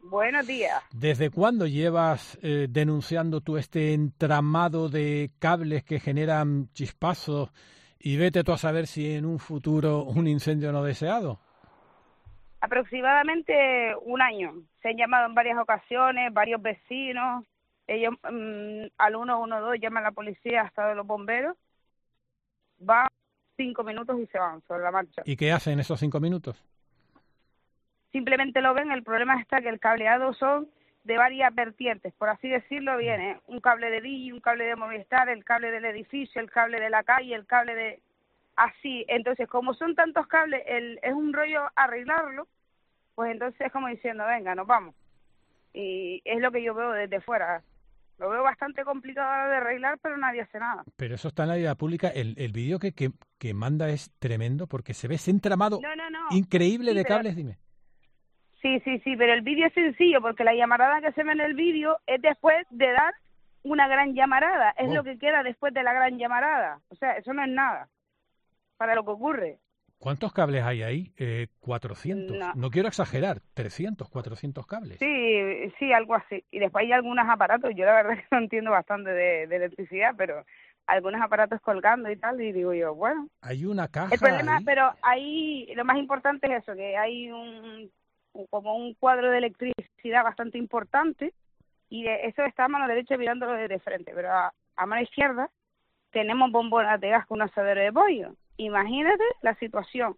Buenos días. ¿Desde cuándo llevas denunciando tú este entramado de cables que generan chispazos y vete tú a saber si en un futuro un incendio no deseado? Aproximadamente un año. Se han llamado en varias ocasiones, varios vecinos. Ellos al 112 llaman a la policía, hasta de los bomberos. Va 5 minutos y se van sobre la marcha. ¿Y qué hacen esos 5 minutos? Simplemente lo ven. El problema está que el cableado son de varias vertientes, por así decirlo. Viene un cable de Digi, un cable de Movistar, el cable del edificio, el cable de la calle, el cable de... Así, entonces, como son tantos cables, es un rollo arreglarlo, pues entonces es como diciendo, venga, nos vamos. Y es lo que yo veo desde fuera. Lo veo bastante complicado de arreglar, pero nadie hace nada. Pero eso está en la vida pública. El vídeo que manda es tremendo porque se ve ese entramado No. increíble Sí, de pero... cables, dime. Sí, pero el vídeo es sencillo, porque la llamarada que se ve en el vídeo es después de dar una gran llamarada. Es lo que queda después de la gran llamarada. O sea, eso no es nada para lo que ocurre. ¿Cuántos cables hay ahí? 400. No. No quiero exagerar. 300, 400 cables. Sí, algo así. Y después hay algunos aparatos. Yo la verdad es que no entiendo bastante de electricidad, pero algunos aparatos colgando y tal. Y digo yo, bueno. Hay una caja El problema, ahí. pero ahí lo más importante es eso, que hay como un cuadro de electricidad bastante importante. Y eso está a mano derecha mirándolo de frente. Pero a mano izquierda tenemos bombonas de gas con un asadero de pollo. Imagínate la situación.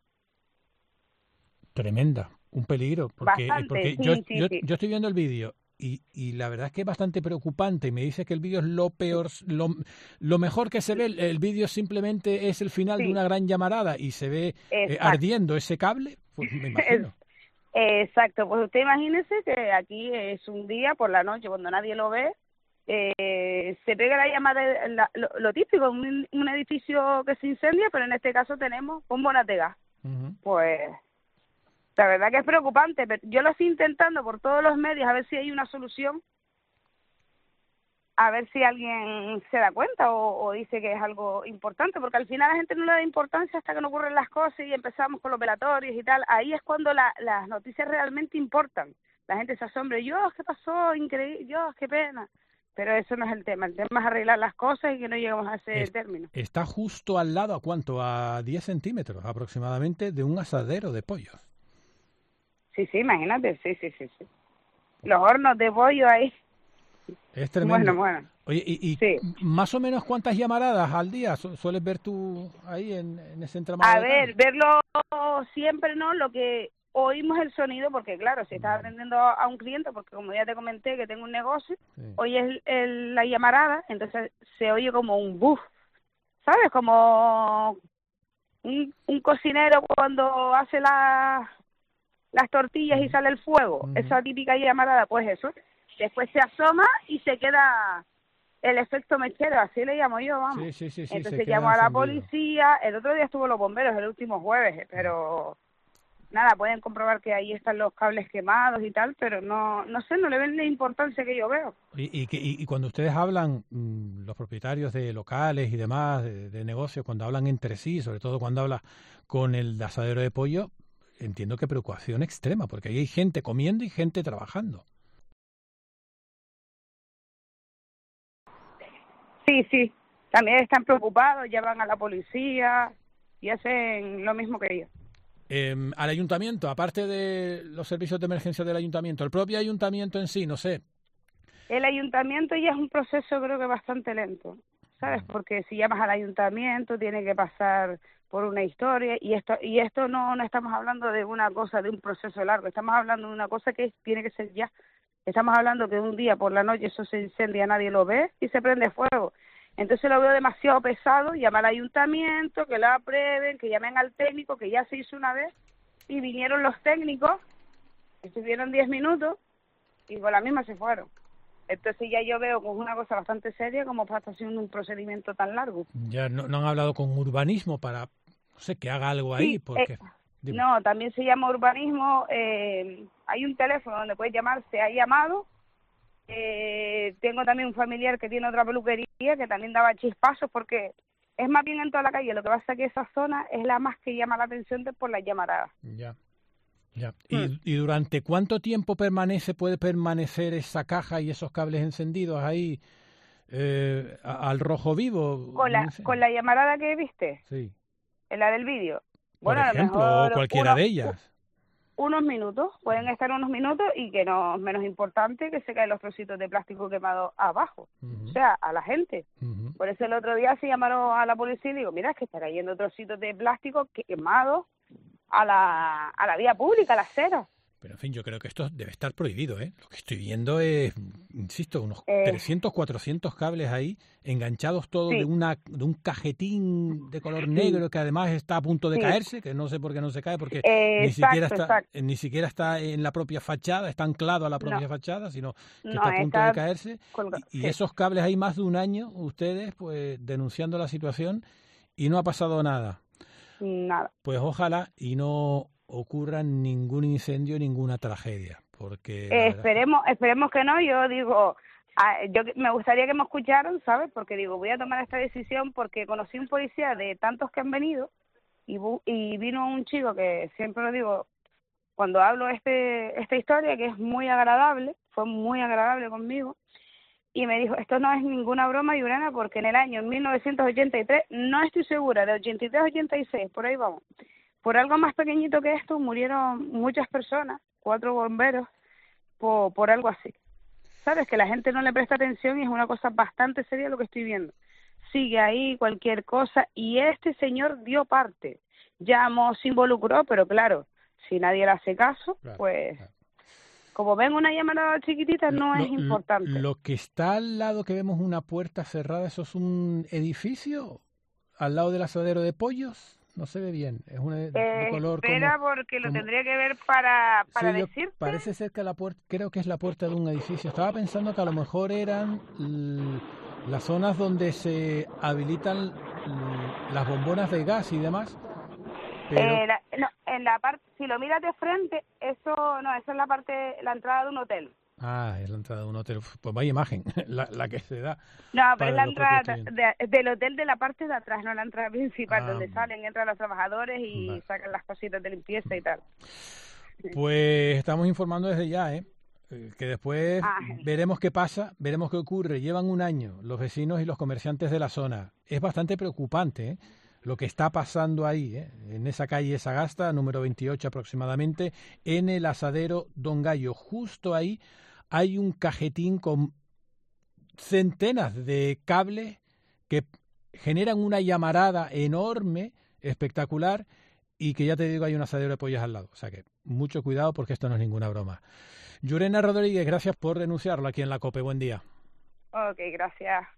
Tremenda, un peligro, porque Bastante, yo sí. estoy viendo el vídeo y la verdad es que es bastante preocupante. Me dice que el vídeo es lo peor, lo mejor que se ve. El vídeo simplemente es el final de Sí, una gran llamarada y se ve exacto. ardiendo ese cable, pues me imagino. Exacto, pues usted imagínese que aquí es un día por la noche cuando nadie lo ve, se pega la llamada, lo típico, un edificio que se incendia, pero en este caso tenemos bombonas de gas. Pues la verdad que es preocupante, pero yo lo estoy intentando por todos los medios a ver si hay una solución, a ver si alguien se da cuenta o dice que es algo importante, porque al final la gente no le da importancia hasta que no ocurren las cosas y empezamos con los velatorios y tal. Ahí es cuando las noticias realmente importan. La gente se asombra, Dios, ¿qué pasó? Increíble, Dios, qué pena. Pero eso no es el tema es arreglar las cosas y que no lleguemos a ese término. Está justo al lado, ¿a cuánto? A 10 centímetros aproximadamente de un asadero de pollos. Sí, imagínate, sí. Los hornos de pollo ahí. Es tremendo. Bueno. Oye, y sí. más o menos ¿cuántas llamaradas al día sueles ver tú ahí en ese entramado? A ver, verlo siempre no, lo que oímos el sonido, porque claro, si estás atendiendo a un cliente, porque como ya te comenté que tengo un negocio, oyes la llamarada, entonces se oye como un buf, ¿sabes? Como un cocinero cuando hace las tortillas y sale el fuego, esa típica llamarada, pues eso. Después se asoma y se queda el efecto mechero, así le llamo yo, vamos. Sí, Entonces llamo a la policía, el otro día estuvo los bomberos, el último jueves, pero nada, pueden comprobar que ahí están los cables quemados y tal, pero no sé, no le ven la importancia que yo veo. Y cuando ustedes hablan, los propietarios de locales y demás, de negocios, cuando hablan entre sí, sobre todo cuando hablas con el asadero de pollo, entiendo que preocupación extrema, porque ahí hay gente comiendo y gente trabajando. Sí, también están preocupados, llaman a la policía y hacen lo mismo que ellos. Al ayuntamiento, aparte de los servicios de emergencia del ayuntamiento, el propio ayuntamiento en sí, no sé. El ayuntamiento ya es un proceso creo que bastante lento, ¿sabes? Porque si llamas al ayuntamiento tiene que pasar por una historia y esto no estamos hablando de una cosa, de un proceso largo, estamos hablando de una cosa que tiene que ser ya. Estamos hablando que un día por la noche eso se incendia, nadie lo ve y se prende fuego. Entonces lo veo demasiado pesado, llama al ayuntamiento, que lo aprueben, que llamen al técnico, que ya se hizo una vez, y vinieron los técnicos, estuvieron 10 minutos y con la misma se fueron. Entonces ya yo veo que es una cosa bastante seria como para estar haciendo un procedimiento tan largo. Ya no han hablado con urbanismo para, no sé, que haga algo ahí, Sí, porque... no, también se llama urbanismo, hay un teléfono donde puedes llamar, se ha llamado. Tengo también un familiar que tiene otra peluquería que también daba chispazos porque es más bien en toda la calle. Lo que pasa es que esa zona es la más que llama la atención por las llamaradas. Ya. Ya. ¿Y durante cuánto tiempo puede permanecer esa caja y esos cables encendidos ahí al rojo vivo? Con la llamarada que viste, Sí. en la del vídeo. Por Bueno, a lo ejemplo, o mejor cualquiera de ellas. unos minutos, pueden estar unos minutos y que no es menos importante que se caen los trocitos de plástico quemados abajo, o sea, a la gente. Por eso el otro día se llamaron a la policía y digo, mira, es que está cayendo trocitos de plástico quemados a la vía pública, a la acera. Pero en fin, yo creo que esto debe estar prohibido, ¿eh? Lo que estoy viendo es, insisto, unos 300, 400 cables ahí, enganchados todos Sí. de un cajetín de color negro que además está a punto de caerse, que no sé por qué no se cae, porque ni siquiera está en la propia fachada, está anclado a la propia fachada, sino que está a punto de caerse. Y esos cables hay más de un año, ustedes, pues, denunciando la situación y no ha pasado nada. Nada. Pues ojalá y no ocurra ningún incendio, ninguna tragedia, porque esperemos que no. Yo digo, yo me gustaría que me escucharan, ¿sabes? Porque digo, voy a tomar esta decisión porque conocí un policía de tantos que han venido y vino un chico que siempre lo digo cuando hablo esta historia, que es muy agradable, fue muy agradable conmigo. Y me dijo, esto no es ninguna broma, Yurena, porque en el año 1983, no estoy segura, de 83 a 86, por ahí vamos, por algo más pequeñito que esto, murieron muchas personas, 4 bomberos, por algo así. ¿Sabes? Que la gente no le presta atención y es una cosa bastante seria lo que estoy viendo. Sigue ahí cualquier cosa y este señor dio parte. Llamó, se involucró, pero claro, si nadie le hace caso, pues... Como ven una llamada chiquitita no es importante. Lo que está al lado, que vemos una puerta cerrada, ¿eso es un edificio al lado del asadero de pollos? No se ve bien. Es de color espera, porque lo tendría que ver para decirte. Parece ser que la puerta, creo que es la puerta de un edificio. Estaba pensando que a lo mejor eran las zonas donde se habilitan las bombonas de gas y demás. Pero... en la parte, si lo miras de frente, eso es la entrada de un hotel. Ah, es la entrada de un hotel. Pues vaya imagen, la que se da. No, pero es la entrada del hotel de la parte de atrás, no la entrada principal, donde entran los trabajadores y sacan las cositas de limpieza y tal. Pues estamos informando desde ya, que después veremos qué pasa, veremos qué ocurre. Llevan un año los vecinos y los comerciantes de la zona. Es bastante preocupante, lo que está pasando ahí, en esa calle Sagasta, número 28 aproximadamente, en el asadero Don Gallo. Justo ahí hay un cajetín con centenas de cables que generan una llamarada enorme, espectacular, y que ya te digo, hay un asadero de pollos al lado. O sea que mucho cuidado porque esto no es ninguna broma. Yurena Rodríguez, gracias por denunciarlo aquí en la COPE. Buen día. Ok, gracias.